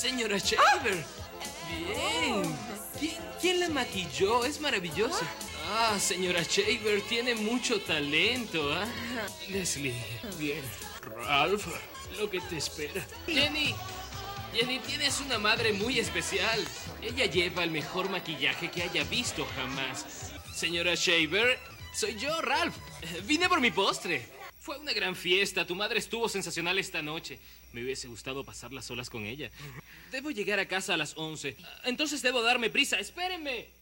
señora Shaver. Bien. ¿Quién la maquilló? Es maravilloso. Ah, señora Shaver, tiene mucho talento, ¿ah? Leslie, bien. Ralph, lo que te espera. Jenny, tienes una madre muy especial. Ella lleva el mejor maquillaje que haya visto jamás. Señora Shaver, soy yo, Ralph. Vine por mi postre. Fue una gran fiesta. Tu madre estuvo sensacional esta noche. Me hubiese gustado pasar las horas con ella. Debo llegar a casa a las 11. Entonces debo darme prisa. ¡Espérenme!